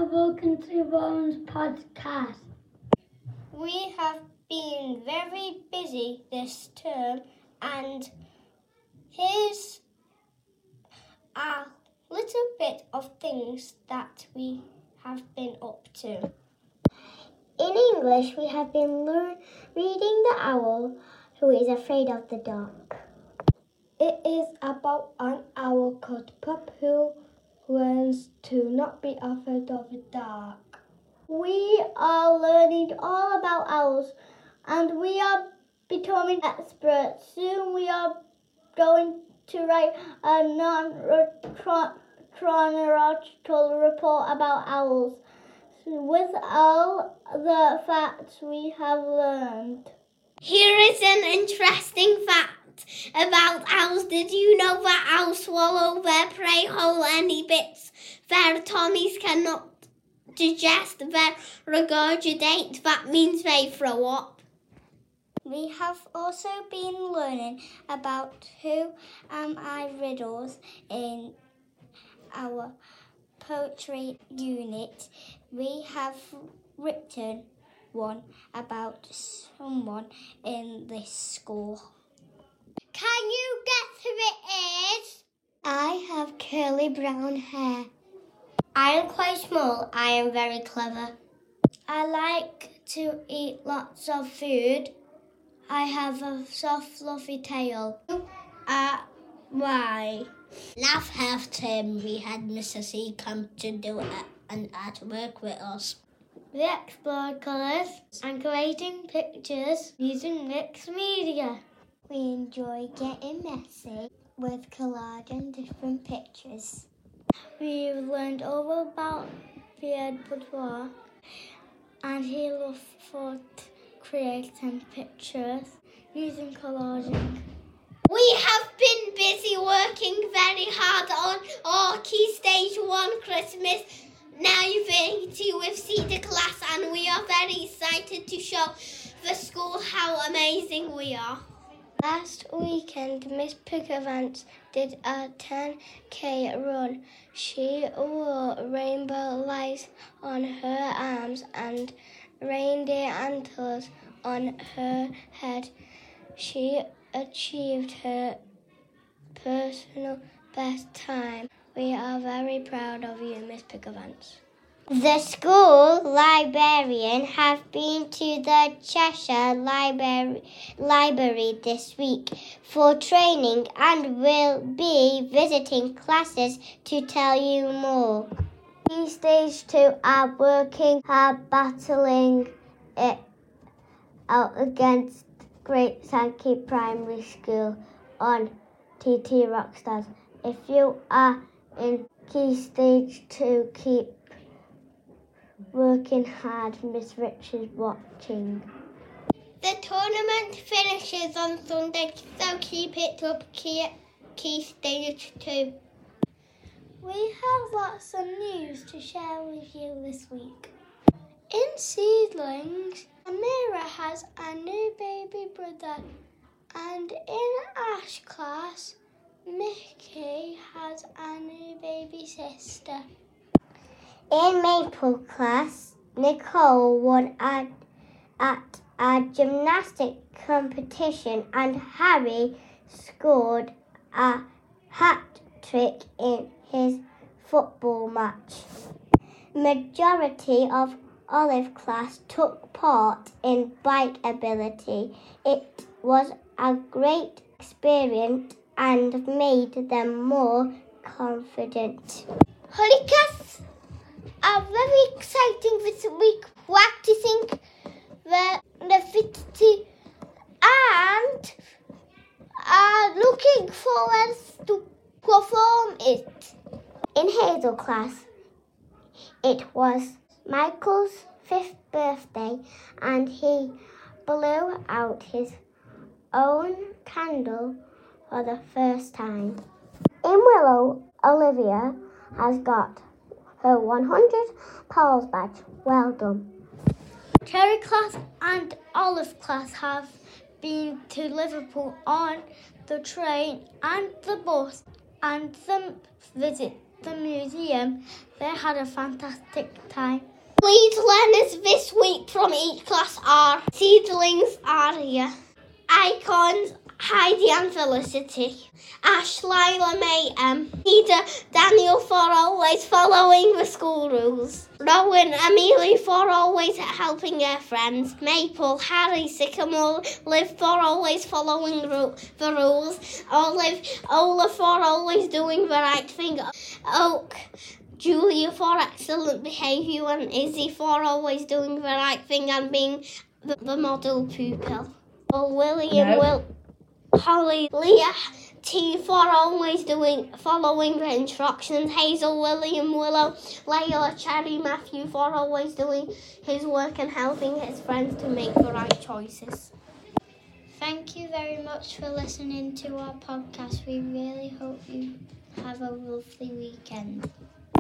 welcome to Ron's podcast. We have been very busy this term, and here's a little bit of things that we have been up to. In English, we have been reading The Owl Who Is Afraid of the Dark. It is about an owl called Pup who learns to not be afraid of the dark. We are learning all about owls and we are becoming experts. Soon we are going to write a non-chronological report about owls with all the facts we have learned. Here is an interesting fact about owls. Did you know that owls swallow their prey whole? Any bits their tummies cannot digest, their regurgitate. That means they throw up. We have also been learning about Who Am I riddles in our poetry unit. We have written one about someone in this school. Can you guess who it is? I have curly brown hair. I am quite small. I am very clever. I like to eat lots of food. I have a soft, fluffy tail. Why? Last half term, we had Mrs. E come to do an artwork with us. We explored colours and creating pictures using mixed media. We enjoy getting messy with collage and different pictures. We learned all about Pierre Boudoir and he loved for creating pictures using collaging. We have been busy working very hard on our Key Stage 1 Christmas nativity with Cedar class, and we are very excited to show the school how amazing we are. Last weekend, Miss Pickavants did a 10K run. She wore rainbow lights on her arms and reindeer antlers on her head. She achieved her personal best time. We are very proud of you, Miss Pickavants. The school librarian has been to the Cheshire Library this week for training and will be visiting classes to tell you more. Key Stage 2 are working hard battling it out against Great Sankey Primary School on TT Rockstars. If you are in Key Stage 2, keep working hard. Miss Rich is watching. The tournament finishes on Sunday, so keep it up, Key Stage 2. We have lots of news to share with you this week. In Seedlings, Amira has a new baby brother, and in Ash class, Mickey has a new baby sister. In Maple class, Nicole won at a gymnastic competition and Harry scored a hat-trick in his football match. Majority of Olive class took part in bike ability. It was a great experience and made them more confident. Holly class are very exciting this week, practicing the nativity and are looking forward to perform it. In Hazel class, it was Michael's 5th birthday and he blew out his own candle for the first time. In Willow, Olivia has got her 100 Pals badge. Well done. Cherry class and Olive class have been to Liverpool on the train and the bus and the visit the museum. They had a fantastic time. Lead learners this week from each class are Seedlings Aria, Icons Heidi and Felicity, Ash, Lila, May, Peter, Daniel for always following the school rules, Rowan, Amelia for always helping their friends, Maple, Harry, Sycamore, Liv for always following the rules, Olive, Ola for always doing the right thing, Oak, Julia for excellent behaviour, and Izzy for always doing the right thing and being the model pupil. William, Holly, Leah, T for always following the instructions, Hazel, William, Willow, Layla, Cherry, Matthew for always doing his work and helping his friends to make the right choices. Thank you very much for listening to our podcast. We really hope you have a lovely weekend.